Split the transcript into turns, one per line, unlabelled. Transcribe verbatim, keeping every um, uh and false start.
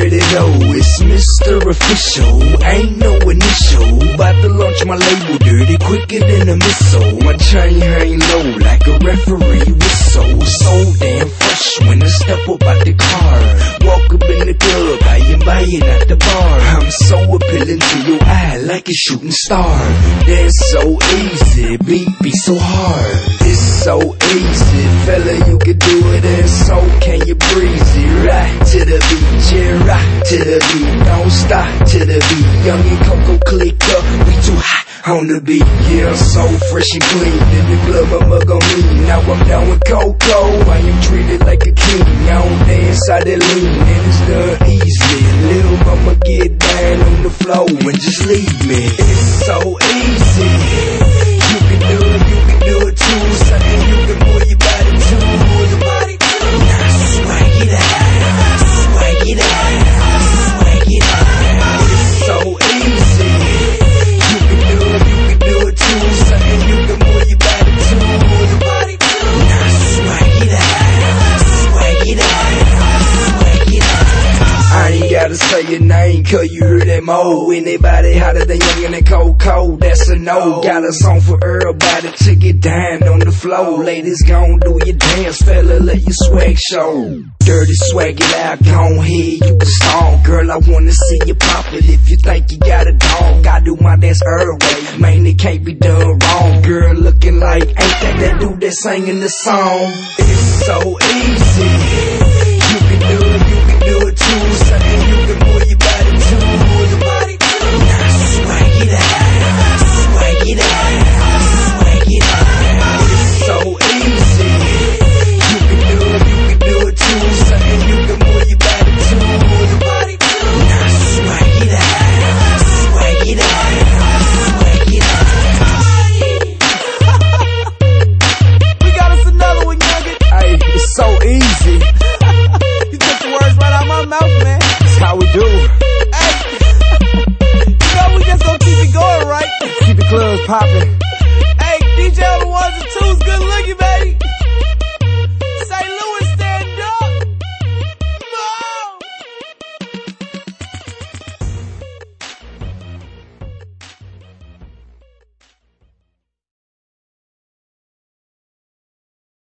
already know it's Mister Official. Ain't no initial. About to launch my label dirty quicker than a missile. My chain hang low like a referee whistle. So damn fresh when I step up out the car. Walk up in the club, I am buying at the bar. I'm so appealing to your eye like a shooting star. Dance so easy, beat be so hard. It's so easy, fella, you can do it, and so can you breeze it. Right to the beat, yeah, rock to the beat. Don't stop to the beat. Young and Coco click up, we too hot on the beat. Yeah, I'm so fresh and clean. In the club, I'm up on me. Now I'm down with Coco. I am treated like a king. I don't dance how they lean, and it's done easily. Little mama get down on the floor and just leave me. It's so easy. You can do it, you can do it too. Something you can move your body to. Move your body to. Now swag it out, swag it out, swag it out. It's so easy. You can do it, you can do it too. Something you can move your body to. Move your body to. Now swag it out, swag it out, swag it out. I ain't gotta say your name, cause you heard that mo. Anybody hotter than Young and Coco, that's a no. Got a song for everybody to get down on the floor. Ladies, gon' do your dance, fella, let your swag show. Dirty swag it out, gon' head, you can stomp. Girl, I wanna see you pop it if you think you got a dog. I do my dance her way, man, it can't be done wrong. Girl looking like, ain't that that dude that singing the song? It's so easy. You can do it, you can do it too. Something you can move your body to. Move your body to. Now swag it out, swag it out, swag it out. It's so easy. You can do it, you can do it too. Something you can move your body to. Move your body to. Now swag it out, swag it out, swag it out.
We got us another one, Nugget.
Hey, it's so easy.
You took the words right out my mouth, man.
That's how we do.
Hey, you know we just gonna keep it going, right?
Keep the clubs popping.
Hey, D J on the ones and twos, good looking, baby.